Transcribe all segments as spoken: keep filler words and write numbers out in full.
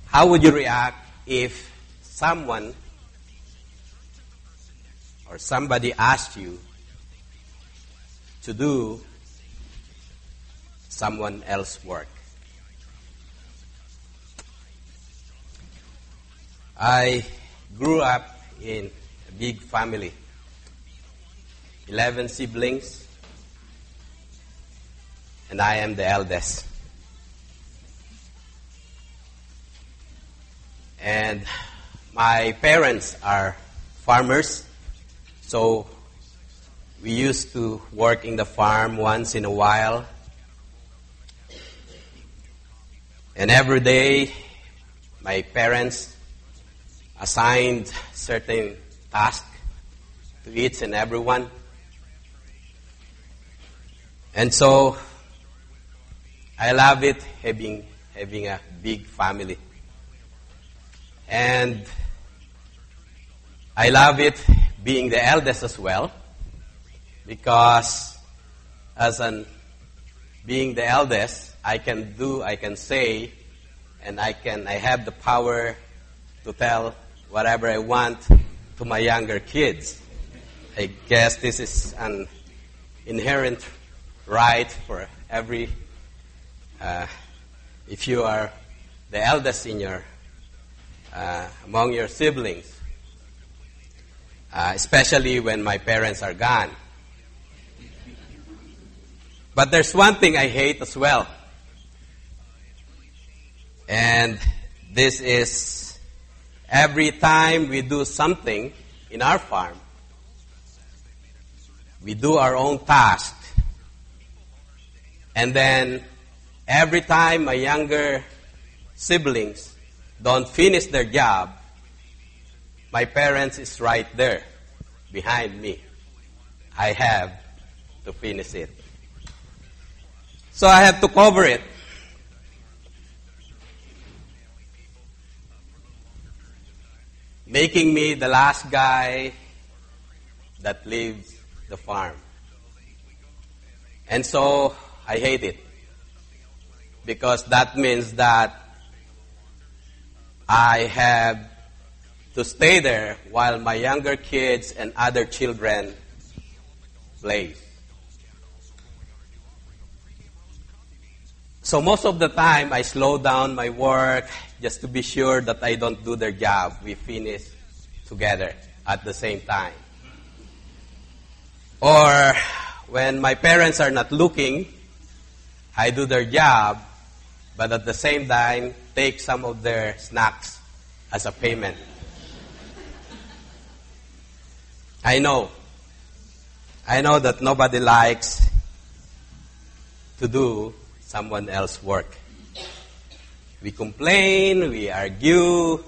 How would you react if someone or somebody asked you to do someone else's work? I grew up in a big family, eleven siblings, and I am the eldest. And my parents are farmers, so we used to work in the farm once in a while. And every day, my parents assigned certain tasks to each and everyone. And so, I love it having, having a big family. And I love it being the eldest as well, because as an being the eldest, I can do, I can say, and I can, I have the power to tell whatever I want to my younger kids. I guess this is an inherent right for every, uh, if you are the eldest in your, uh, among your siblings, uh, especially when my parents are gone. But there's one thing I hate as well. And this is every time we do something in our farm, we do our own task. And then every time my younger siblings don't finish their job, my parents is right there behind me. I have to finish it. So I have to cover it. Making me the last guy that leaves the farm. And so I hate it, because that means that I have to stay there while my younger kids and other children play. So most of the time, I slow down my work just to be sure that I don't do their job. We finish together at the same time. Or when my parents are not looking, I do their job, but at the same time, take some of their snacks as a payment. I know. I know that nobody likes to do someone else's work. We complain, we argue,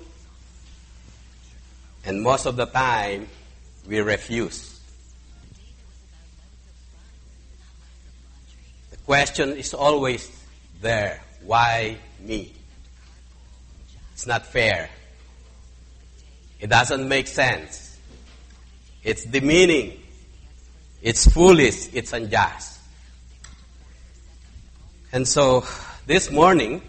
and most of the time, we refuse. The question is always there, why me? It's not fair. It doesn't make sense. It's demeaning. It's foolish. It's unjust. And so, this morning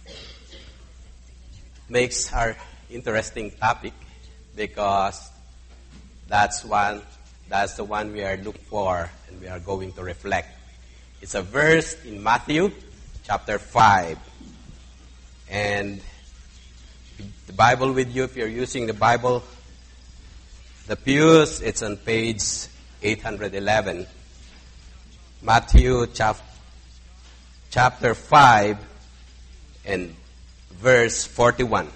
makes our interesting topic, because that's one, that's the one we are looking for and we are going to reflect. It's a verse in Matthew chapter five. And the Bible with you, if you're using the Bible, the pews, it's on page eight eleven. Matthew chapter chapter five and verse forty-one.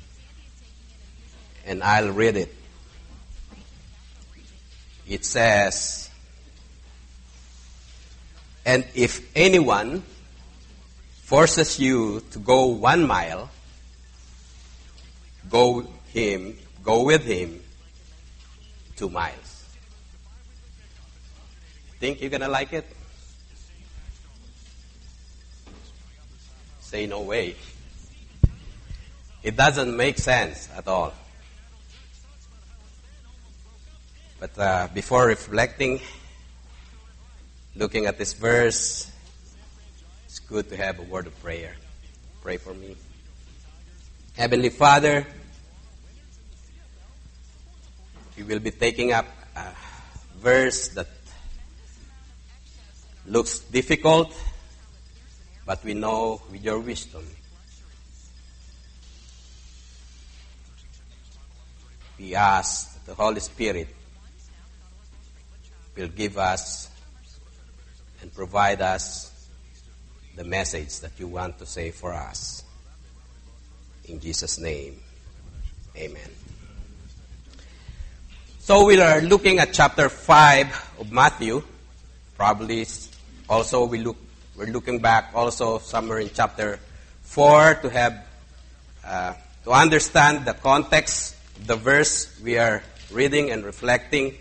And I'll read it. It says, "And if anyone forces you to go one mile, go him, go with him two miles." Think you're gonna like it? Say no way. It doesn't make sense at all. But uh, before reflecting, looking at this verse, it's good to have a word of prayer. Pray for me. Heavenly Father, we will be taking up a verse that looks difficult, but we know with your wisdom, we ask that the Holy Spirit will give us and provide us the message that you want to say for us. In Jesus' name, amen. So we are looking at chapter five of Matthew. Probably also we look, we're looking back also somewhere in chapter four to have uh, to understand the context of the verse we are reading and reflecting.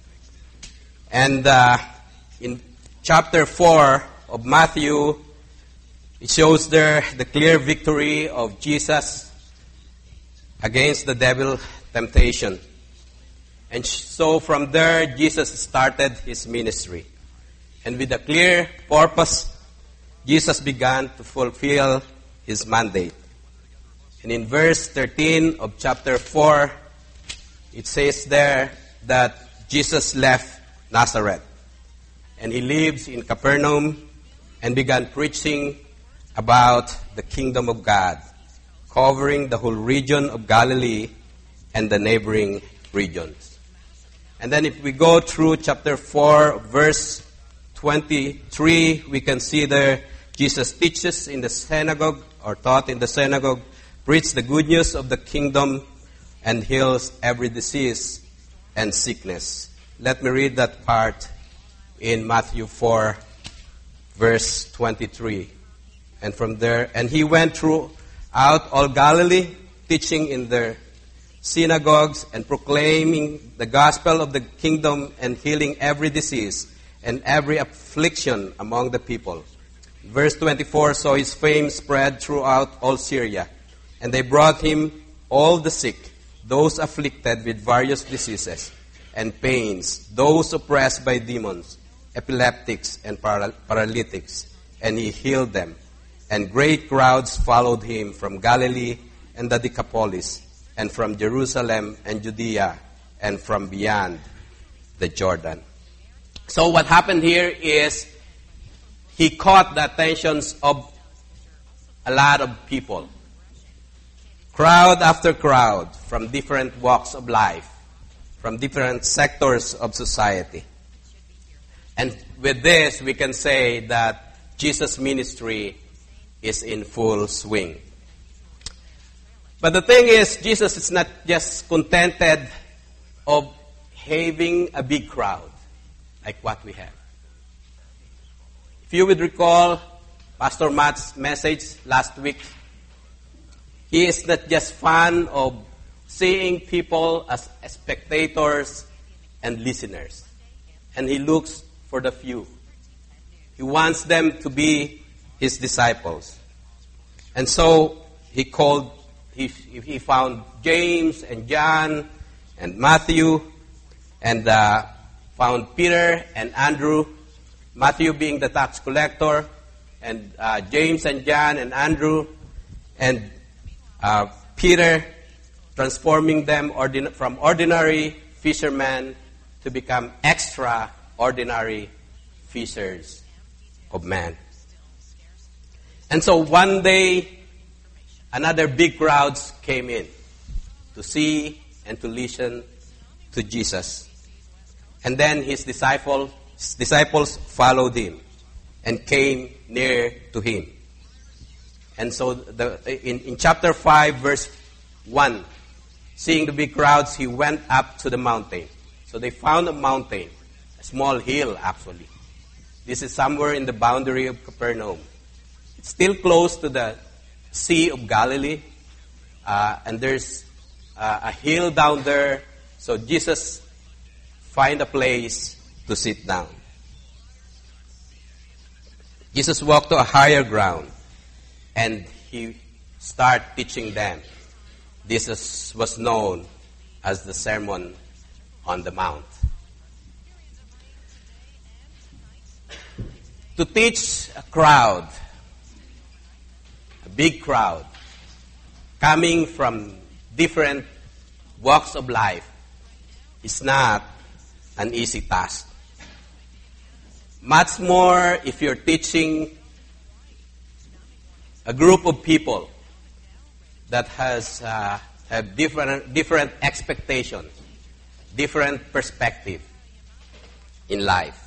And uh, in chapter four of Matthew, it shows there the clear victory of Jesus against the devil temptation. And so from there, Jesus started his ministry. And with a clear purpose, Jesus began to fulfill his mandate. And in verse thirteen of chapter four, it says there that Jesus left Nazareth. And he lives in Capernaum and began preaching about the kingdom of God, covering the whole region of Galilee and the neighboring regions. And then if we go through chapter four, verse twenty-three, we can see there Jesus teaches in the synagogue, or taught in the synagogue, preached the good news of the kingdom, and heals every disease and sickness. Let me read that part in Matthew four, verse twenty-three. And from there, and he went throughout all Galilee, teaching in their synagogues and proclaiming the gospel of the kingdom and healing every disease and every affliction among the people. Verse twenty-four, so his fame spread throughout all Syria, and they brought him all the sick, those afflicted with various diseases and pains, those oppressed by demons, epileptics and paral- paralytics, and he healed them. And great crowds followed him from Galilee and the Decapolis, and from Jerusalem and Judea, and from beyond the Jordan. So what happened here is he caught the attentions of a lot of people. Crowd after crowd from different walks of life, from different sectors of society. And with this, we can say that Jesus' ministry is in full swing. But the thing is, Jesus is not just contented of having a big crowd like what we have. If you would recall Pastor Matt's message last week, he is not just fan of seeing people as spectators and listeners. And he looks for the few. He wants them to be his disciples. And so he called, he, he found James and John and Matthew, and uh, found Peter and Andrew, Matthew being the tax collector, and uh, James and John and Andrew, and uh, Peter transforming them ordin- from ordinary fishermen to become extraordinary fishers of men. And so one day, another big crowds came in to see and to listen to Jesus. And then his disciples, his disciples followed him and came near to him. And so the, in, in chapter five, verse one, seeing the big crowds, he went up to the mountain. So they found a mountain, a small hill actually. This is somewhere in the boundary of Capernaum. It's still close to the Sea of Galilee. Uh, and there's uh, a hill down there. So Jesus find a place to sit down. Jesus walked to a higher ground and he started teaching them. This is, was known as the Sermon on the Mount. To teach a crowd, a big crowd, coming from different walks of life is not an easy task. Much more if you're teaching a group of people that has uh, have different different expectations, different perspective in life.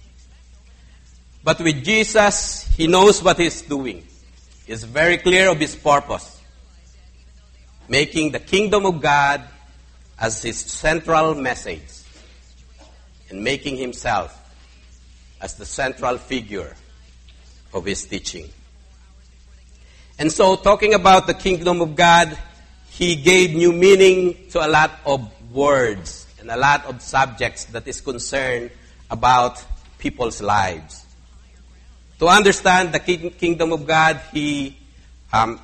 But with Jesus, He knows what He's doing. He's very clear of His purpose, making the kingdom of God as His central message and making Himself as the central figure of His teaching. And so, talking about the kingdom of God, He gave new meaning to a lot of words and a lot of subjects that is concerned about people's lives. To understand the kingdom of God, He um,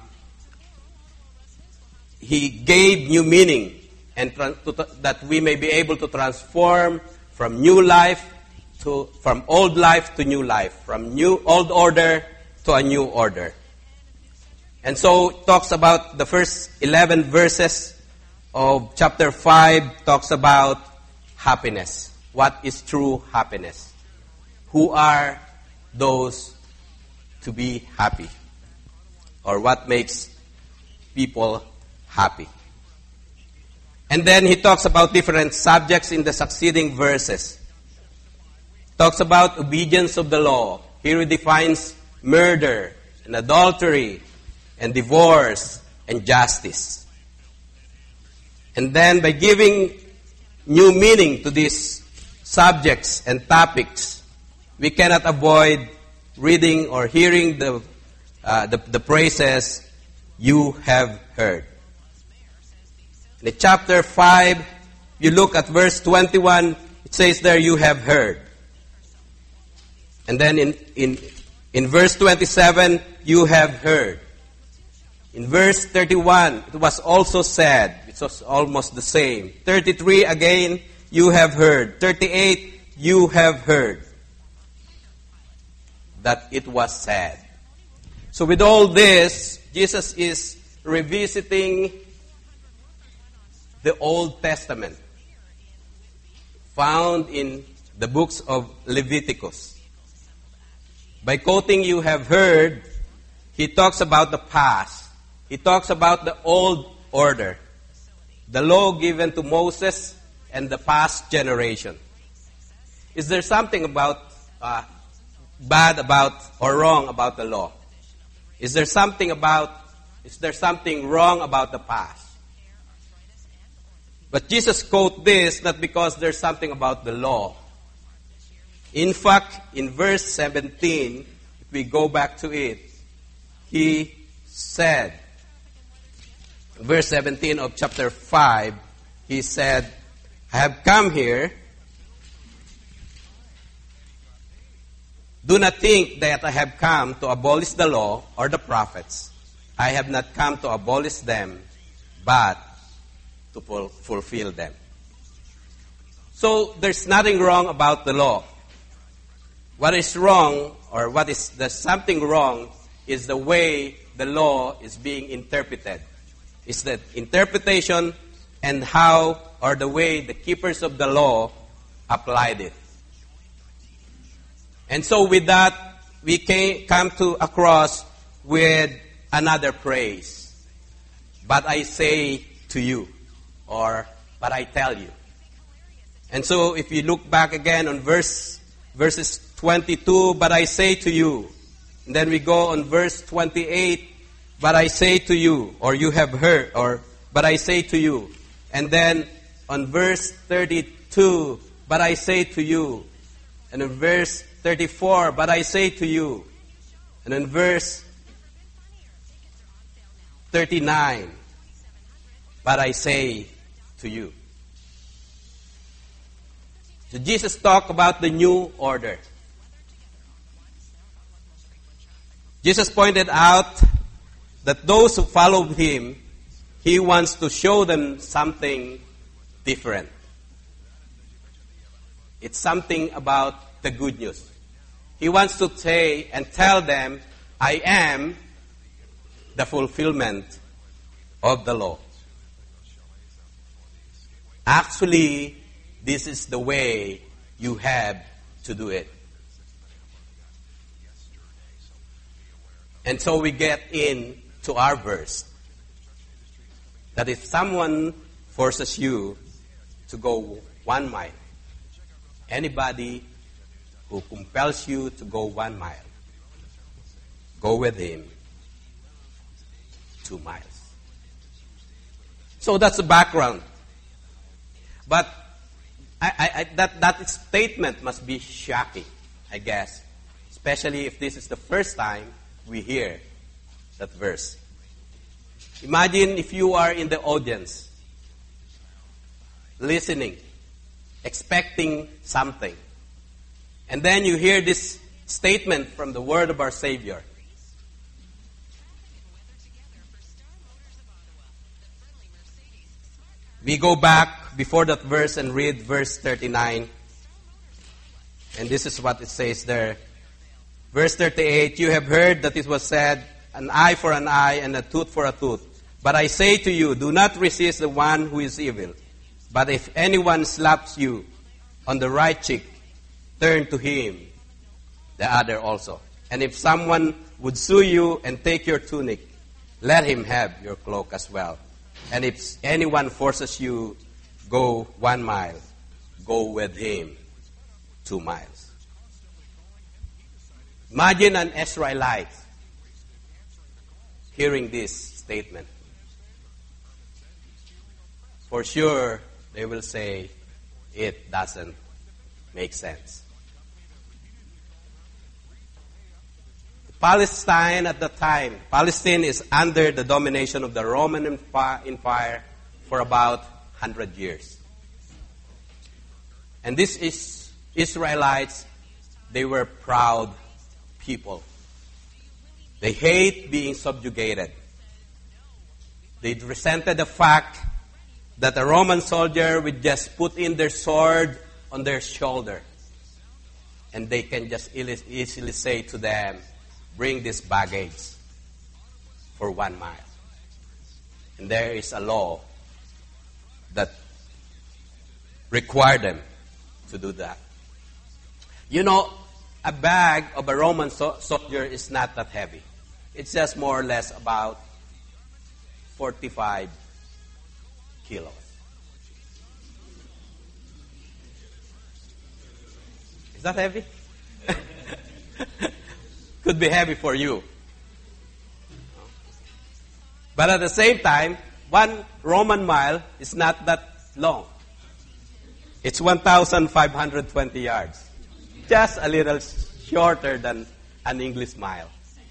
He gave new meaning, and tra- to, that we may be able to transform from new life to from old life to new life, from new old order to a new order. And so it talks about the first eleven verses of chapter five talks about happiness. What is true happiness? Who are those to be happy? Or what makes people happy? And then he talks about different subjects in the succeeding verses. Talks about obedience of the law. Here he defines murder and adultery and divorce and justice. And then by giving new meaning to these subjects and topics, we cannot avoid reading or hearing the, uh, the, the phrases, "you have heard." In chapter five, you look at verse twenty-one, it says there, "you have heard." And then in, in, in verse twenty-seven, "you have heard." In verse thirty-one, it was also said. It was almost the same. thirty-three, again, "you have heard." thirty-eight, "you have heard that it was said." So with all this, Jesus is revisiting the Old Testament, found in the books of Leviticus. By quoting "you have heard," he talks about the past. He talks about the old order, the law given to Moses and the past generation. Is there something about uh, bad about or wrong about the law? Is there something about, is there something wrong about the past? But Jesus quote this not because there's something about the law. In fact, in verse seventeen, if we go back to it, he said, verse seventeen of chapter five, he said, "I have come here. Do not think that I have come to abolish the law or the prophets. I have not come to abolish them, but to ful- fulfill them." So there's nothing wrong about the law. What is wrong, or what is there's something wrong, is the way the law is being interpreted. It's the interpretation and how, or the way the keepers of the law applied it. And so with that, we came, come to a cross with another praise. "But I say to you," or "but I tell you." And so if you look back again on verse verses twenty-two, "but I say to you." And then we go on verse twenty-eight, "but I say to you," or "you have heard," or "but I say to you." And then on verse thirty-two, "but I say to you." And in verse thirty-four, "but I say to you." And in verse thirty-nine, "but I say to you." So Jesus talked about the new order. Jesus pointed out that those who followed him, he wants to show them something different. It's something about the good news. He wants to say and tell them, "I am the fulfillment of the law. Actually, this is the way you have to do it. And so we get in to our verse that if someone forces you to go one mile, anybody who compels you to go one mile, go with him two miles. So that's the background. But I, I, I, that, that statement must be shocking, I guess, especially if this is the first time we hear that verse. Imagine if you are in the audience, listening, expecting something, and then you hear this statement from the word of our Savior. We go back before that verse and read verse thirty-nine. And this is what it says there. Verse thirty-eight, you have heard that it was said, an eye for an eye and a tooth for a tooth. But I say to you, do not resist the one who is evil. But if anyone slaps you on the right cheek, turn to him the other also. And if someone would sue you and take your tunic, let him have your cloak as well. And if anyone forces you, go one mile, go with him two miles. Imagine an Israelite hearing this statement. For sure, they will say, it doesn't make sense. Palestine at the time, Palestine is under the domination of the Roman Empire for about one hundred years. And this is Israelites, they were proud people. They hate being subjugated. They resented the fact that a Roman soldier would just put in their sword on their shoulder. And they can just easily say to them, bring this baggage for one mile. And there is a law that required them to do that. You know, a bag of a Roman so- soldier is not that heavy. It's just more or less about forty-five kilos. Is that heavy? Could be heavy for you. But at the same time, one Roman mile is not that long. It's one thousand five hundred twenty yards. Just a little shorter than an English mile.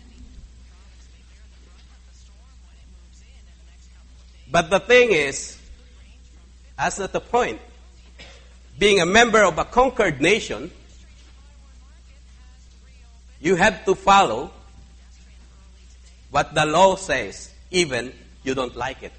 But the thing is, that's not the point. Being a member of a conquered nation, you have to follow what the law says, even you don't like it.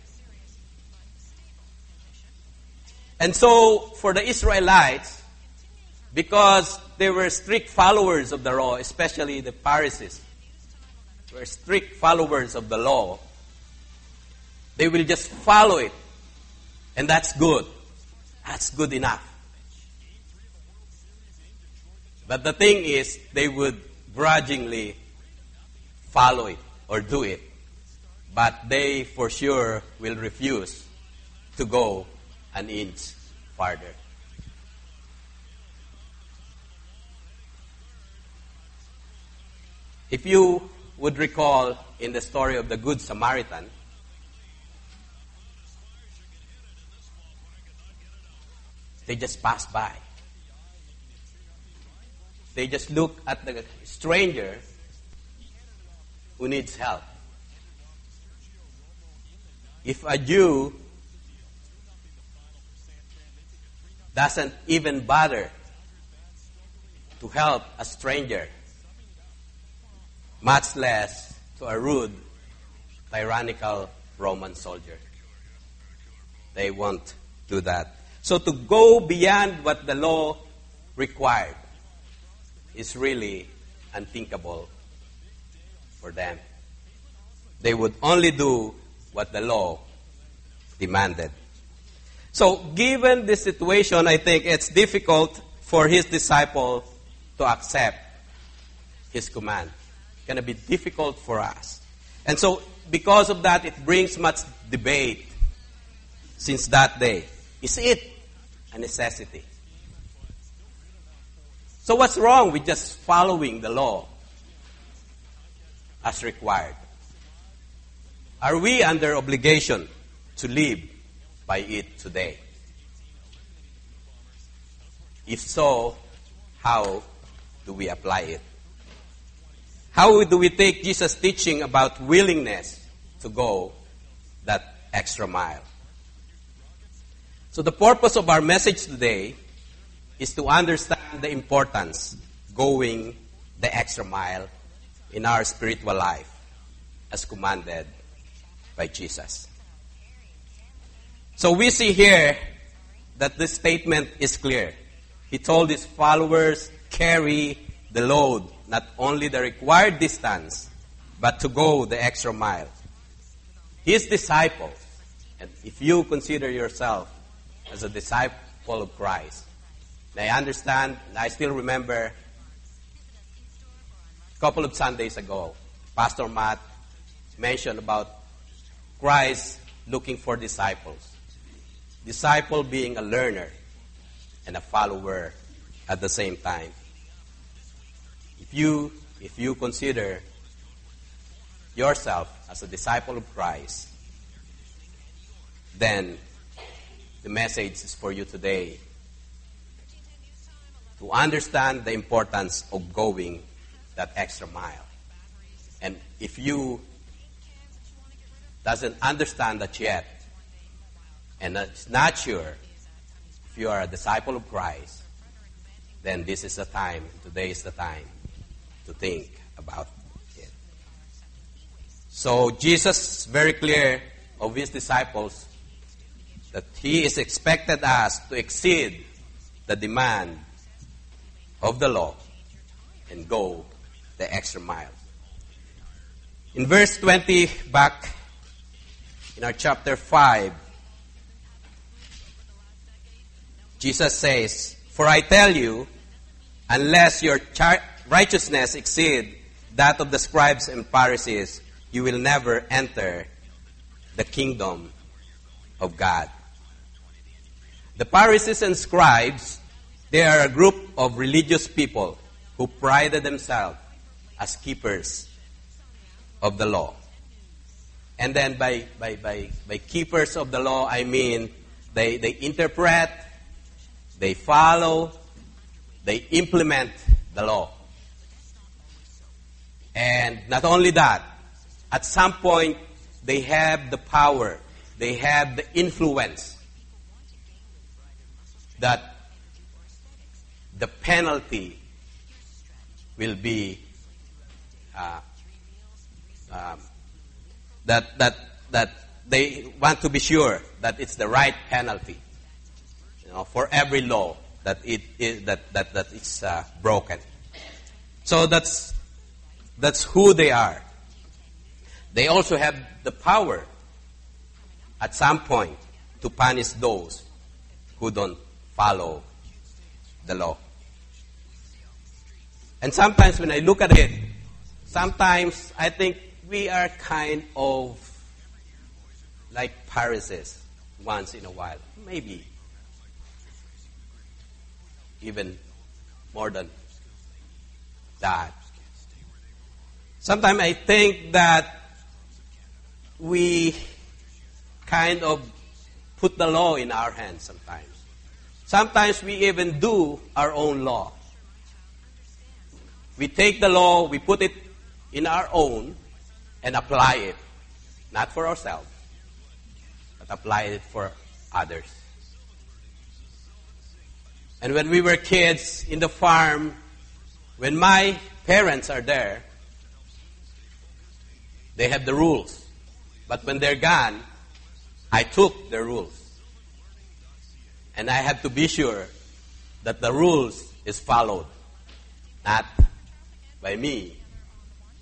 And so, for the Israelites, because they were strict followers of the law, especially the Pharisees, were strict followers of the law, they will just follow it. And that's good. That's good enough. But the thing is, they would grudgingly follow it or do it. But they for sure will refuse to go an inch farther. If you would recall in the story of the Good Samaritan, they just passed by. They just look at the stranger who needs help. If a Jew doesn't even bother to help a stranger, much less to a rude, tyrannical Roman soldier, they won't do that. So to go beyond what the law required is really unthinkable for them. They would only do what the law demanded. So, given this situation, I think it's difficult for his disciple to accept his command. It's going to be difficult for us. And so, because of that, it brings much debate since that day. Is it a necessity? So what's wrong with just following the law as required? Are we under obligation to live by it today? If so, how do we apply it? How do we take Jesus' teaching about willingness to go that extra mile? So the purpose of our message today is to understand the importance going the extra mile in our spiritual life as commanded by Jesus. So we see here that this statement is clear. He told his followers, carry the load, not only the required distance, but to go the extra mile. His disciples, and if you consider yourself as a disciple of Christ, and I understand, and I still remember a couple of Sundays ago, Pastor Matt mentioned about Christ looking for disciples. Disciple being a learner and a follower at the same time. If you, if you consider yourself as a disciple of Christ, then the message is for you today to understand the importance of going that extra mile. And if you doesn't understand that yet, and it's not sure if you are a disciple of Christ, then this is the time, today is the time to think about it. So Jesus is very clear of his disciples that he is expected us to exceed the demand of the law and go the extra mile. In verse twenty, back in our chapter five, Jesus says, "For I tell you, unless your char- righteousness exceed that of the scribes and Pharisees, you will never enter the kingdom of God." The Pharisees and scribes, they are a group of religious people who prided themselves as keepers of the law. And then by, by, by, by keepers of the law, I mean they, they interpret, they follow, they implement the law. And not only that, at some point, they have the power, they have the influence that the penalty will be uh, um, that that that they want to be sure that it's the right penalty, you know, for every law that it is that that that is uh, broken. So that's that's who they are. They also have the power at some point to punish those who don't follow the law. And sometimes when I look at it, sometimes I think we are kind of like Pharisees once in a while. Maybe even more than that. Sometimes I think that we kind of put the law in our hands sometimes. Sometimes we even do our own law. We take the law, we put it in our own, and apply it. Not for ourselves, but apply it for others. And when we were kids in the farm, when my parents are there, they have the rules. But when they're gone, I took the rules. And I have to be sure that the rules is followed. Not by me,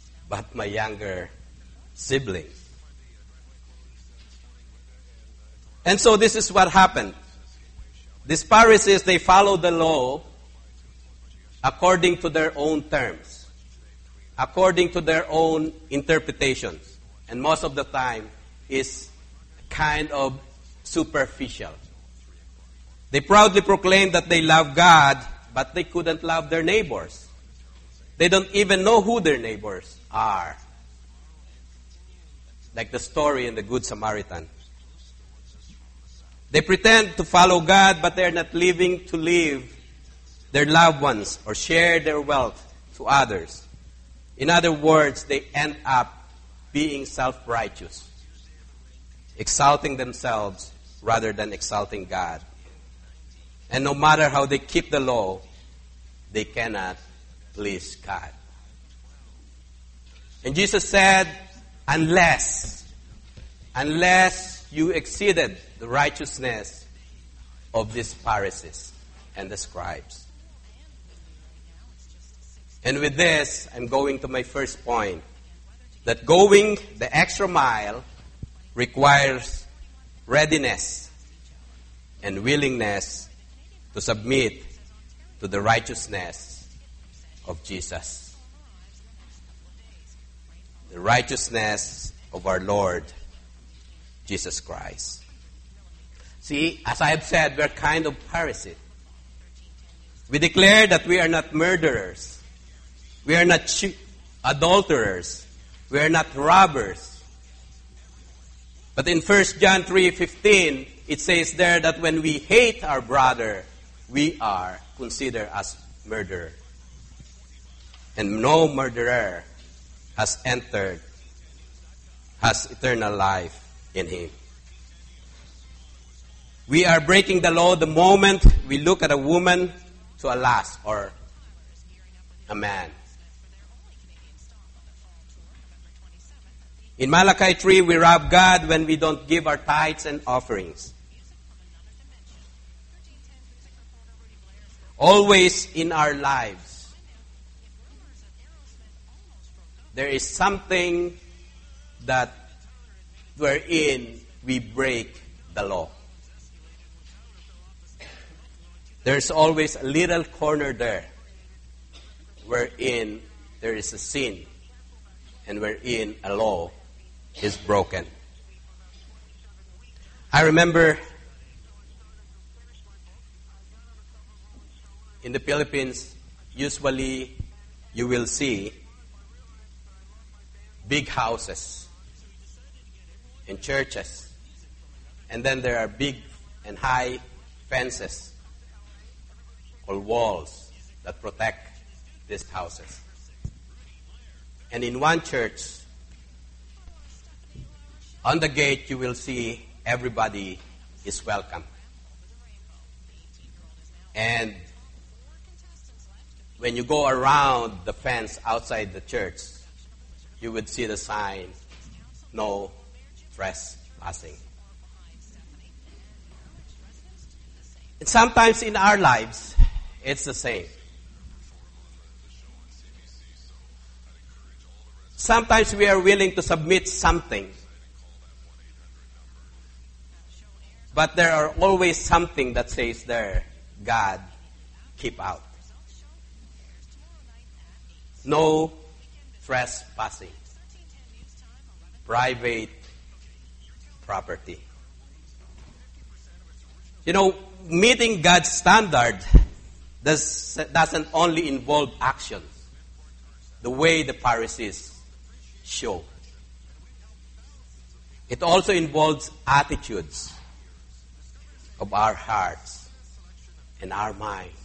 but my younger siblings. And so this is what happened. These Pharisees, they followed the law according to their own terms, according to their own interpretations. And most of the time is kind of superficial. They proudly proclaim that they love God, but they couldn't love their neighbors. They don't even know who their neighbors are. Like the story in the Good Samaritan. They pretend to follow God, but they're not living to live their loved ones or share their wealth to others. In other words, they end up being self-righteous, exalting themselves rather than exalting God. And no matter how they keep the law, they cannot please God. And Jesus said, unless, unless you exceeded the righteousness of these Pharisees and the scribes. And with this, I'm going to my first point, that going the extra mile requires readiness and willingness to submit to the righteousness of Jesus. The righteousness of our Lord Jesus Christ. See, as I have said, we're kind of Pharisees. We declare that we are not murderers. We are not che- adulterers. We are not robbers. But in First John three fifteen, it says there that when we hate our brother, we are considered as murderer. And no murderer has entered, has eternal life in him. We are breaking the law the moment we look at a woman to a lust or a man. In Malachi three, we rob God when we don't give our tithes and offerings. Always in our lives, there is something that wherein we break the law. There's always a little corner there wherein there is a sin and wherein a law is broken. I remember in the Philippines, usually you will see big houses in churches. And then there are big and high fences or walls that protect these houses. And in one church, on the gate you will see everybody is welcome. And when you go around the fence outside the church, you would see the sign, no trespassing. And sometimes in our lives, it's the same. Sometimes we are willing to submit something, but there are always something that says there, God, keep out. No trespassing. Private property. You know, meeting God's standard does, doesn't only involve actions, the way the Pharisees show. It also involves attitudes of our hearts and our minds.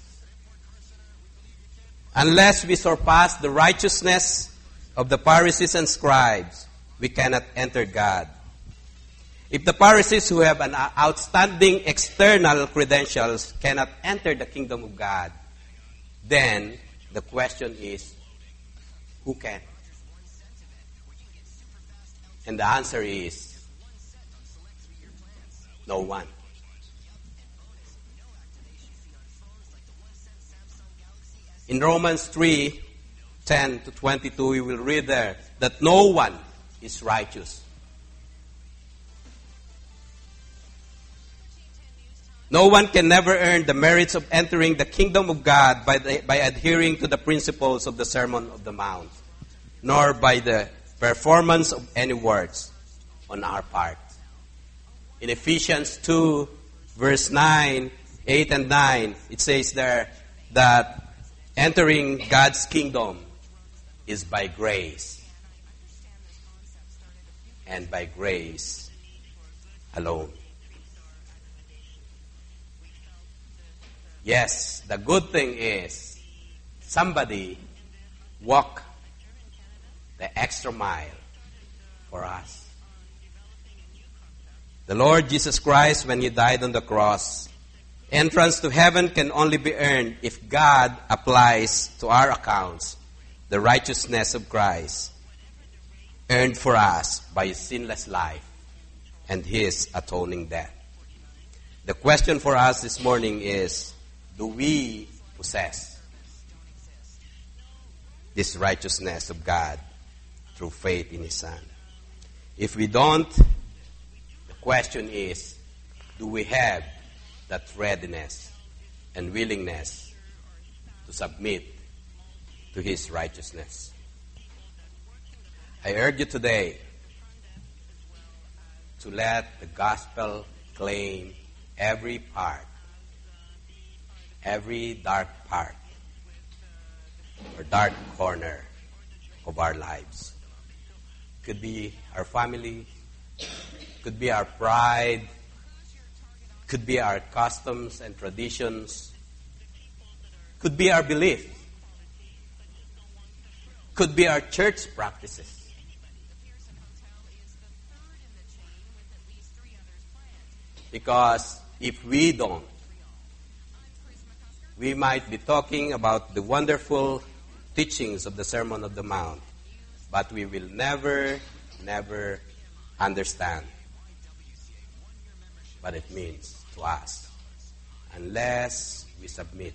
Unless we surpass the righteousness of the Pharisees and scribes, we cannot enter God. If the Pharisees who have an outstanding external credentials cannot enter the kingdom of God, then the question is, who can? And the answer is, no one. In Romans three, ten to twenty-two, we will read there that no one is righteous. No one can never earn the merits of entering the kingdom of God by, the, by adhering to the principles of the Sermon of the Mount, nor by the performance of any works on our part. In Ephesians two, verse nine, eight and nine, it says there that entering God's kingdom is by grace, and by grace alone. Yes, the good thing is somebody walked the extra mile for us. The Lord Jesus Christ, when He died on the cross, entrance to heaven can only be earned if God applies to our accounts the righteousness of Christ, earned for us by His sinless life and His atoning death. The question for us this morning is, do we possess this righteousness of God through faith in His Son? If we don't, the question is, do we have that readiness and willingness to submit to His righteousness? I urge you today to let the gospel claim every part, every dark part or dark corner of our lives. Could be our family, could be our pride, could be our customs and traditions, could be our belief, could be our church practices. Because if we don't, we might be talking about the wonderful teachings of the Sermon of the Mount, but we will never, never understand what it means to us unless we submit,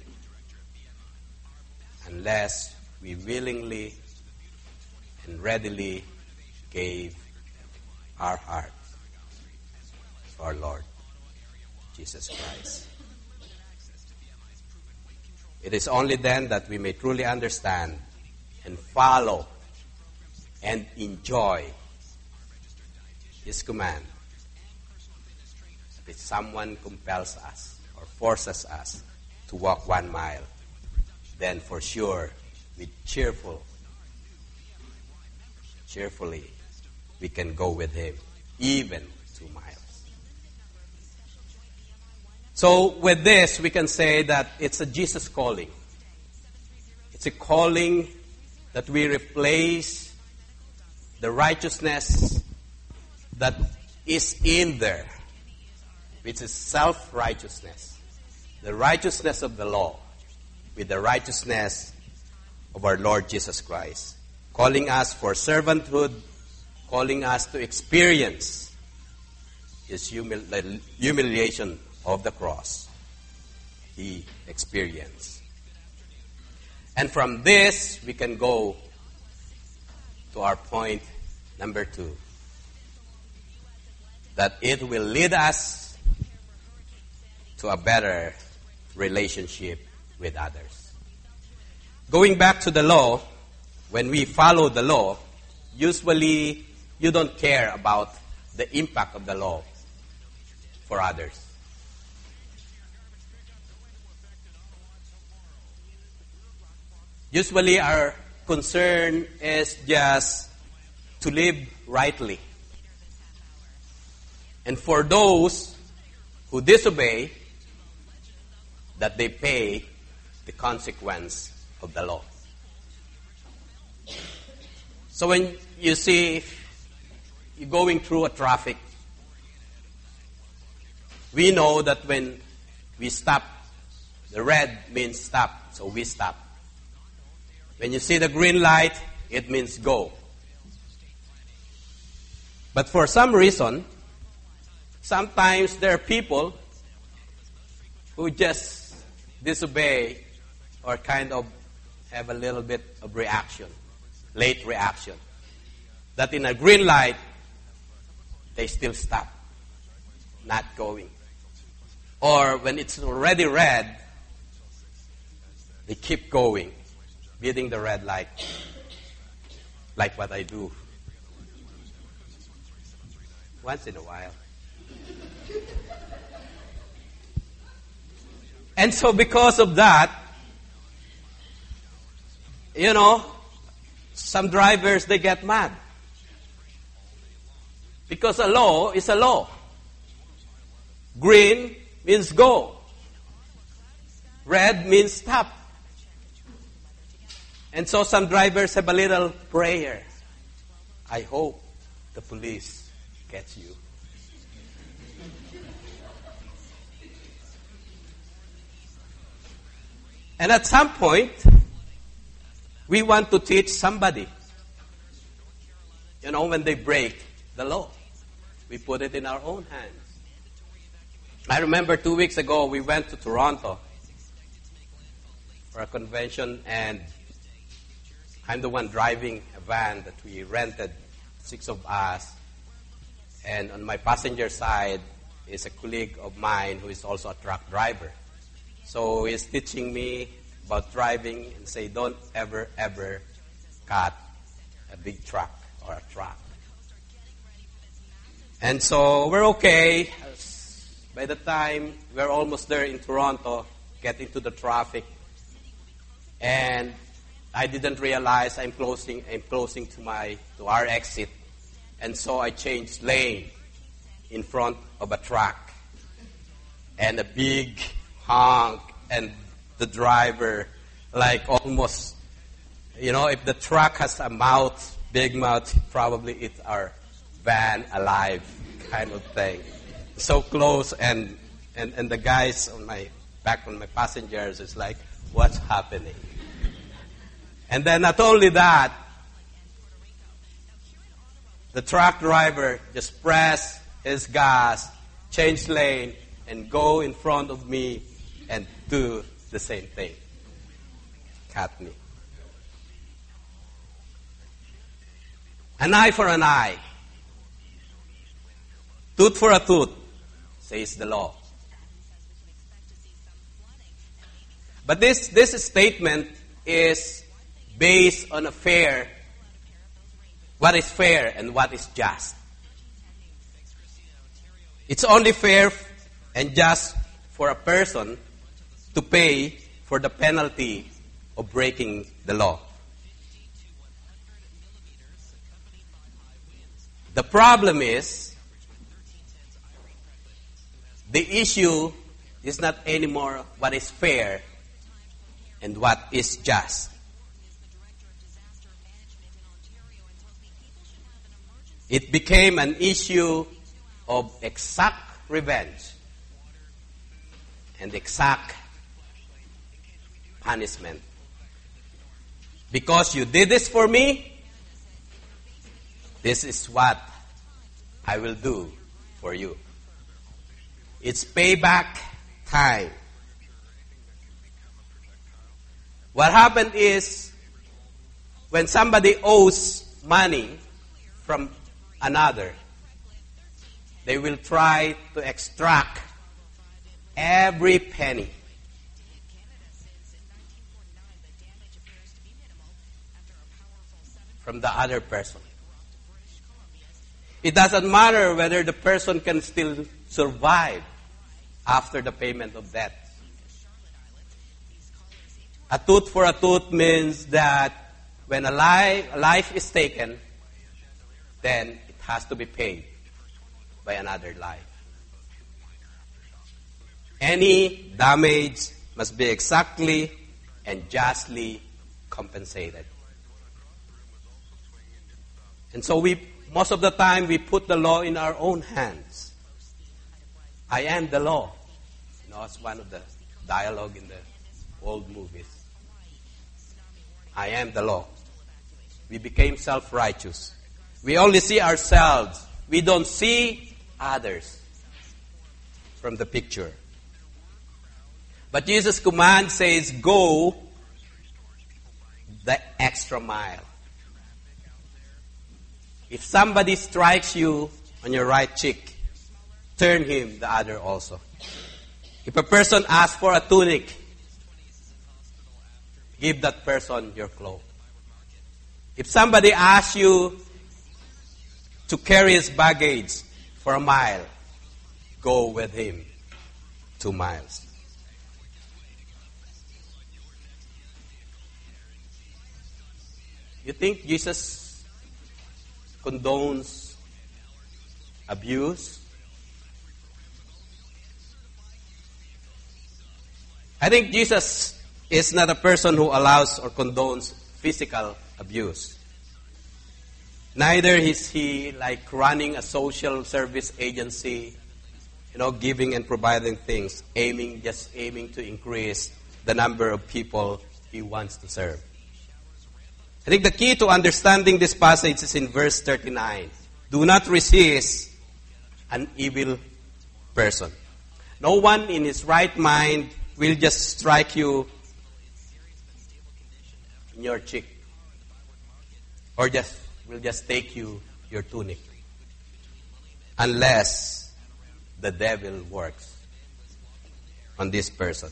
unless we willingly and readily gave our hearts to our Lord Jesus Christ. It is only then that we may truly understand and follow and enjoy His command. If someone compels us or forces us to walk one mile, then for sure, with cheerful, cheerfully, we can go with Him, even two miles. So with this, we can say that it's a Jesus calling. It's a calling that we replace the righteousness that is in there, which is self-righteousness, the righteousness of the law, with the righteousness of our Lord Jesus Christ, calling us for servanthood, calling us to experience His humili- humiliation of the cross. He experienced. And from this, we can go to our point number two, that it will lead us to a better relationship with others. Going back to the law, when we follow the law, usually you don't care about the impact of the law for others. Usually our concern is just to live rightly. And for those who disobey, that they pay the consequence of the law. So when you see you're going through a traffic, we know that when we stop, the red means stop, so we stop. When you see the green light, it means go. But for some reason, sometimes there are people who just disobey or kind of have a little bit of reaction, late reaction. That in a green light, they still stop, not going. Or when it's already red, they keep going, beating the red light, like what I do once in a while. And so because of that, you know, some drivers, they get mad. Because a law is a law. Green means go. Red means stop. And so some drivers have a little prayer. I hope the police gets you. And at some point, we want to teach somebody. You know, when they break the law, we put it in our own hands. I remember two weeks ago, we went to Toronto for a convention, and I'm the one driving a van that we rented, six of us. And on my passenger side is a colleague of mine who is also a truck driver. So he's teaching me about driving and say, don't ever, ever cut a big truck or a truck. And so we're okay. By the time we're almost there in Toronto, getting to the traffic, and I didn't realize I'm closing, I'm closing to my to our exit, and so I changed lane in front of a truck, and a big honk, and the driver, like almost, you know, if the truck has a mouth, big mouth, probably it's our van alive kind of thing. So close, and, and, and the guys on my back on my passengers is like, what's happening? And then not only that, the truck driver just press his gas, change lane, and go in front of me and do the same thing. Cut me. An eye for an eye. Tooth for a tooth, says the law. But this, this statement is based on a fair, what is fair and what is just. It's only fair and just for a person to pay for the penalty of breaking the law. The problem is, the issue is not anymore what is fair and what is just. It became an issue of exact revenge and exact punishment. Because you did this for me, this is what I will do for you. It's payback time. What happened is, when somebody owes money from another, they will try to extract every penny. From the other person. It doesn't matter whether the person can still survive after the payment of debt. A tooth for a tooth means that when a life, a life is taken, then it has to be paid by another life. Any damage must be exactly and justly compensated. And so we, most of the time, we put the law in our own hands. I am the law. You know, it's one of the dialogue in the old movies. I am the law. We became self-righteous. We only see ourselves. We don't see others from the picture. But Jesus' command says, go the extra mile. If somebody strikes you on your right cheek, turn him the other also. If a person asks for a tunic, give that person your cloak. If somebody asks you to carry his baggage for a mile, go with him two miles. You think Jesus condones abuse? I think Jesus is not a person who allows or condones physical abuse. Neither is he like running a social service agency, you know, giving and providing things, aiming, just aiming to increase the number of people he wants to serve. I think the key to understanding this passage is in verse thirty-nine. Do not resist an evil person. No one in his right mind will just strike you in your cheek, or just will just take you your tunic, unless the devil works on this person.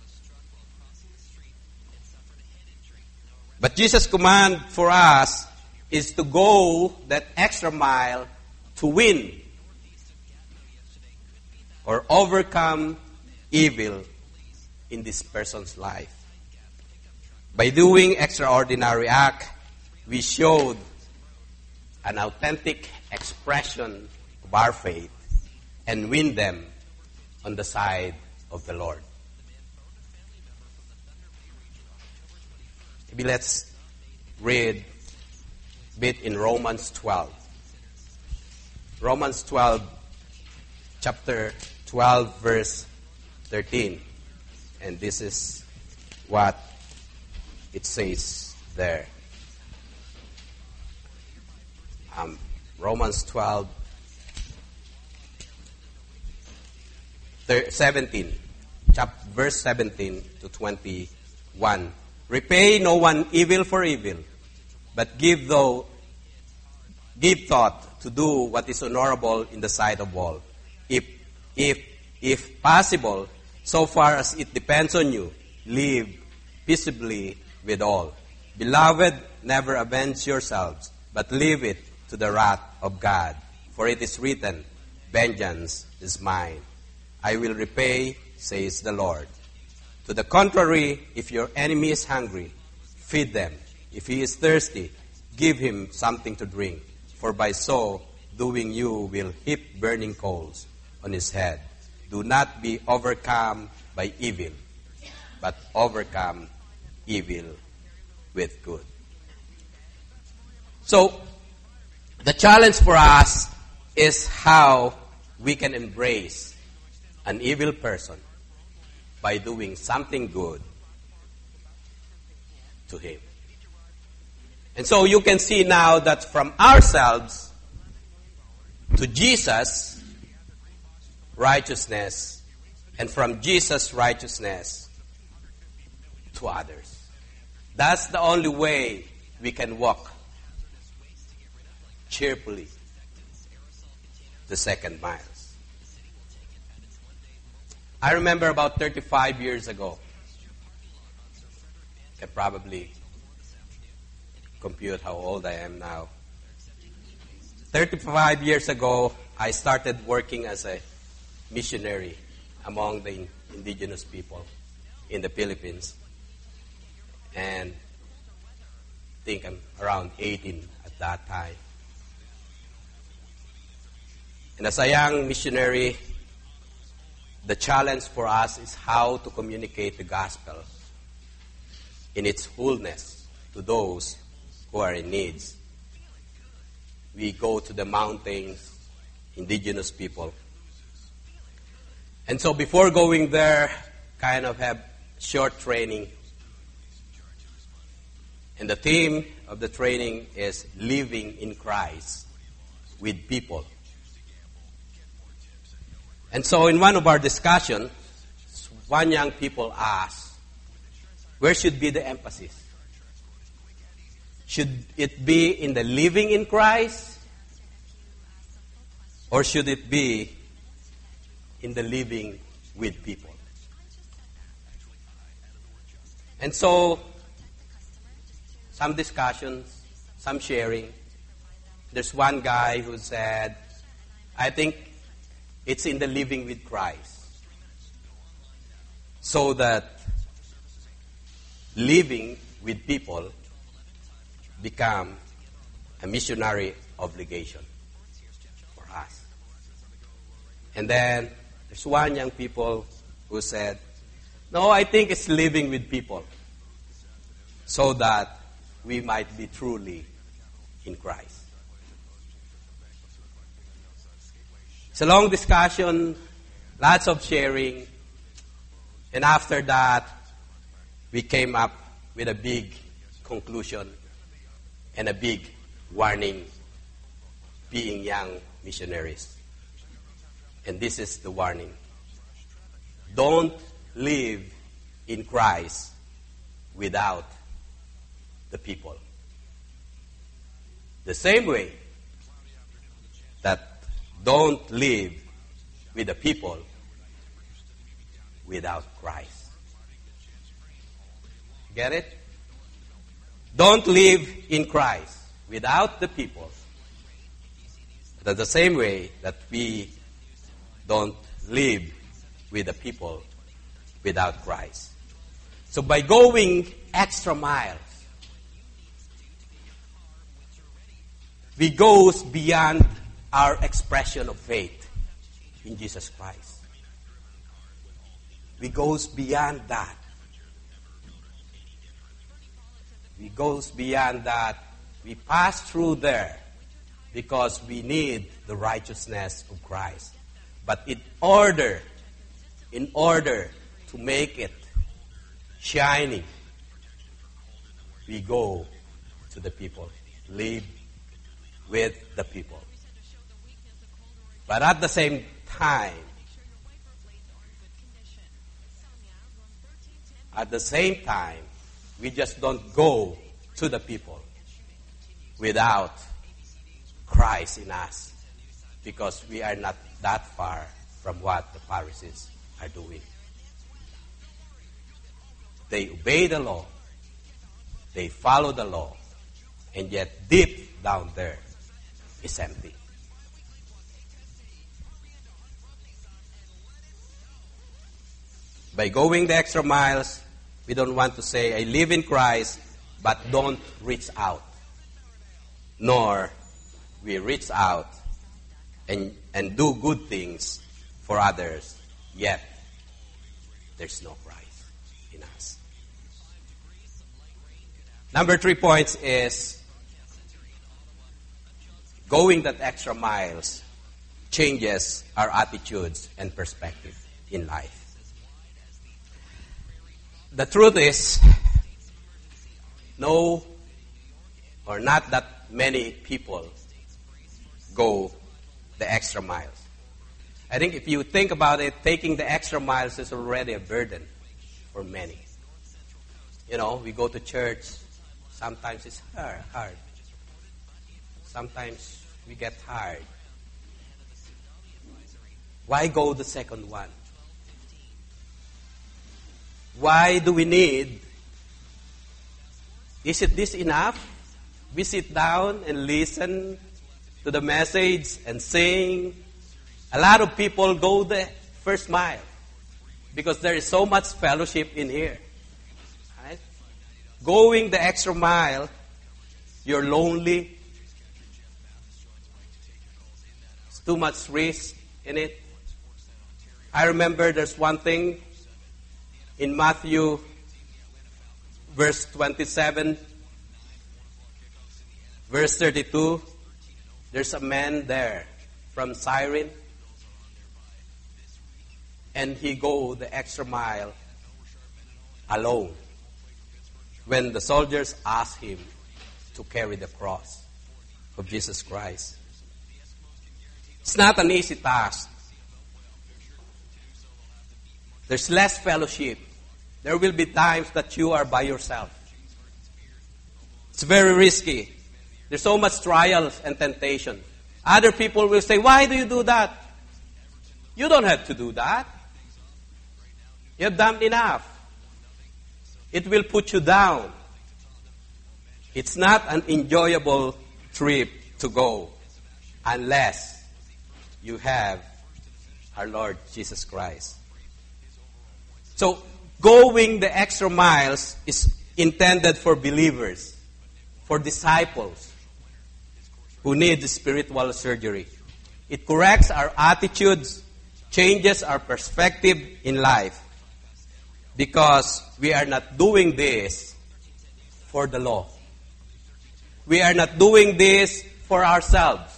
But Jesus' command for us is to go that extra mile to win or overcome evil in this person's life. By doing extraordinary act, we showed an authentic expression of our faith and win them on the side of the Lord. Maybe let's read a bit in Romans twelve. Romans twelve, chapter twelve, verse thirteen. And this is what it says there. Um, Romans twelve, seventeen, chapter, verse seventeen to twenty-one. Repay no one evil for evil, but give though give thought to do what is honorable in the sight of all. If if if possible, so far as it depends on you, live peaceably with all. Beloved, never avenge yourselves, but leave it to the wrath of God. For it is written, vengeance is mine. I will repay, says the Lord. To the contrary, if your enemy is hungry, feed them. If he is thirsty, give him something to drink. For by so doing you will heap burning coals on his head. Do not be overcome by evil, but overcome evil with good. So, the challenge for us is how we can embrace an evil person by doing something good to him. And so you can see now that from ourselves to Jesus' righteousness, and from Jesus' righteousness to others. That's the only way we can walk cheerfully the second miles. I remember about thirty-five years ago, I probably compute how old I am now. thirty-five years ago, I started working as a missionary among the indigenous people in the Philippines. And I think I'm around eighteen at that time. And as a young missionary, the challenge for us is how to communicate the gospel in its fullness to those who are in need. We go to the mountains, indigenous people. And so before going there, kind of have short training. And the theme of the training is living in Christ with people. And so in one of our discussions, one young people asked, where should be the emphasis? Should it be in the living in Christ? Or should it be in the living with people? And so, some discussions, some sharing. There's one guy who said, I think it's in the living with Christ. So that living with people become a missionary obligation for us. And then there's one young people who said, no, I think it's living with people so that we might be truly in Christ. It's a long discussion, lots of sharing, and after that, we came up with a big conclusion and a big warning, being young missionaries. And this is the warning. Don't live in Christ without the people. The same way that don't live with the people without Christ. Get it? Don't live in Christ without the people. That's the same way that we don't live with the people without Christ. So by going extra miles, we go beyond our expression of faith in Jesus Christ. We go beyond that. We go beyond that. We pass through there because we need the righteousness of Christ. But in order, in order to make it shining, we go to the people, live with the people. But at the same time, at the same time, we just don't go to the people without Christ in us, because we are not that far from what the Pharisees are doing. They obey the law, they follow the law, and yet deep down there is empty. By going the extra miles, we don't want to say, I live in Christ, but don't reach out. Nor we reach out and, and do good things for others, yet there's no Christ in us. Number three points is going that extra miles changes our attitudes and perspective in life. The truth is, no, or not that many people go the extra miles. I think if you think about it, taking the extra miles is already a burden for many. You know, we go to church, sometimes it's hard, hard. Sometimes we get tired. Why go the second one? Why do we need? Is it this enough? We sit down and listen to the message and sing. A lot of people go the first mile because there is so much fellowship in here. Right? Going the extra mile, you're lonely. It's too much risk in it. I remember there's one thing in Matthew, verse twenty-seven, verse thirty-two, there's a man there from Cyrene, and he go the extra mile alone when the soldiers asked him to carry the cross of Jesus Christ. It's not an easy task. There's less fellowship. There will be times that you are by yourself. It's very risky. There's so much trials and temptation. Other people will say, why do you do that? You don't have to do that. You have done enough. It will put you down. It's not an enjoyable trip to go unless you have our Lord Jesus Christ. So, going the extra miles is intended for believers, for disciples who need spiritual surgery. It corrects our attitudes, changes our perspective in life, because we are not doing this for the law. We are not doing this for ourselves.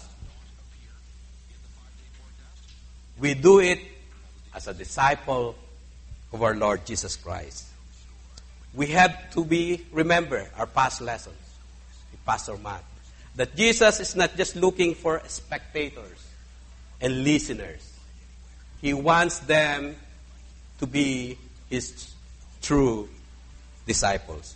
We do it as a disciple of our Lord Jesus Christ. We have to be, remember our past lessons, Pastor Matt, that Jesus is not just looking for spectators and listeners. He wants them to be His true disciples.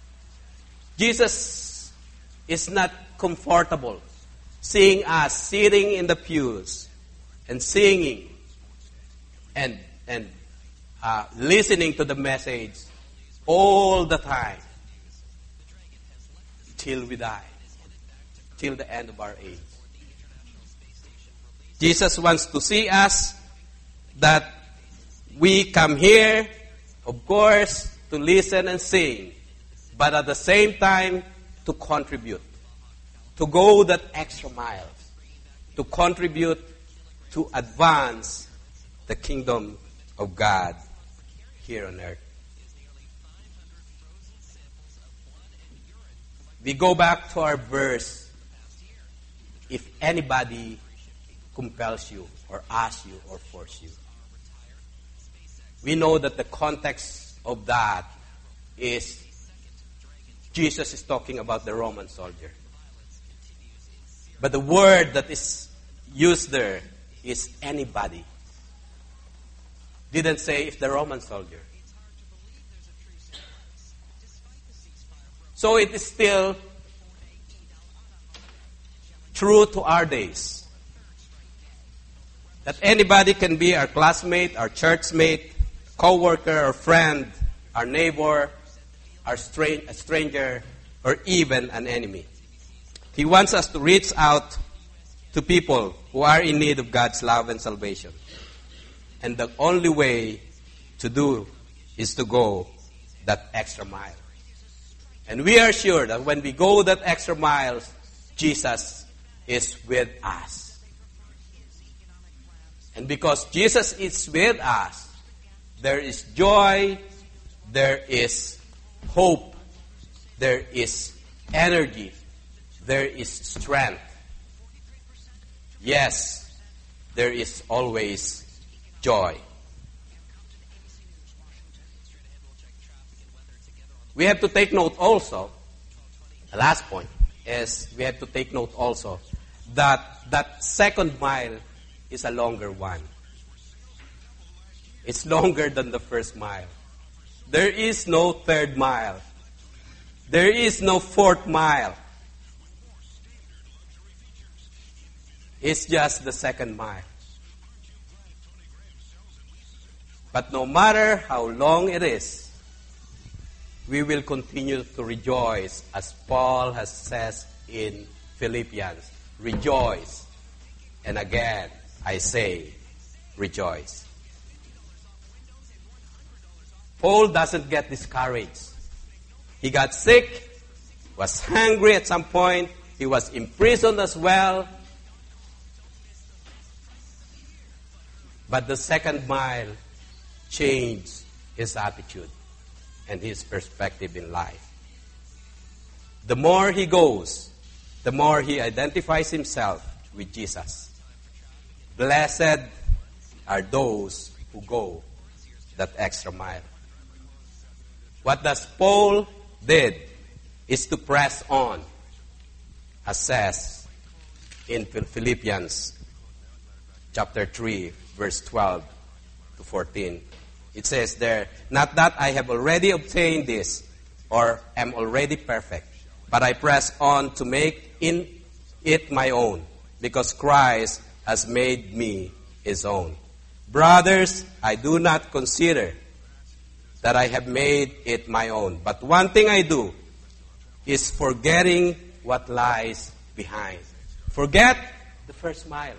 Jesus is not comfortable seeing us sitting in the pews and singing and and uh, listening to the message all the time till we die, till the end of our age. Jesus wants to see us that we come here, of course, to listen and sing, but at the same time to contribute, to go that extra mile, to contribute to advance the kingdom of God here on earth. We go back to our verse. If anybody compels you or asks you or force you. We know that the context of that is Jesus is talking about the Roman soldier. But the word that is used there is anybody. Didn't say if the Roman soldier. So it is still true to our days. That anybody can be our classmate, our churchmate, co-worker or friend, our neighbor, our stra- a stranger, or even an enemy. He wants us to reach out to people who are in need of God's love and salvation. And the only way to do is to go that extra mile. And we are sure that when we go that extra mile, Jesus is with us. And because Jesus is with us, there is joy, there is hope, there is energy, there is strength. Yes, there is always joy. We have to take note also, the last point is we have to take note also that that second mile is a longer one. It's longer than the first mile. There is no third mile. There is no fourth mile. It's just the second mile. But no matter how long it is, we will continue to rejoice, as Paul has says in Philippians. Rejoice. And again, I say, rejoice. Paul doesn't get discouraged. He got sick, was hungry at some point, he was imprisoned as well. But the second mile changed his attitude and his perspective in life. The more he goes, the more he identifies himself with Jesus. Blessed are those who go that extra mile. What does Paul did is to press on, as says in Philippians chapter three, verse twelve to fourteen. It says there, not that I have already obtained this or am already perfect, but I press on to make in it my own, because Christ has made me his own. Brothers, I do not consider that I have made it my own. But one thing I do is forgetting what lies behind. Forget the first mile.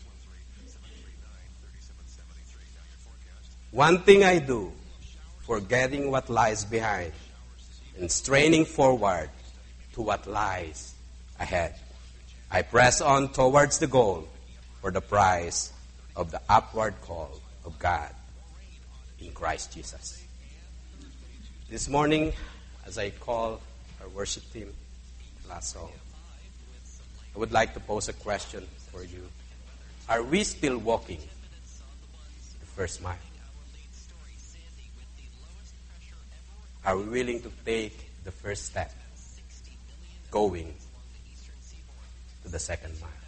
One thing I do, forgetting what lies behind and straining forward to what lies ahead. I press on towards the goal for the prize of the upward call of God in Christ Jesus. This morning, as I call our worship team, last song, I would like to pose a question for you. Are we still walking the first mile? Are we willing to take the first step, going to the second mile?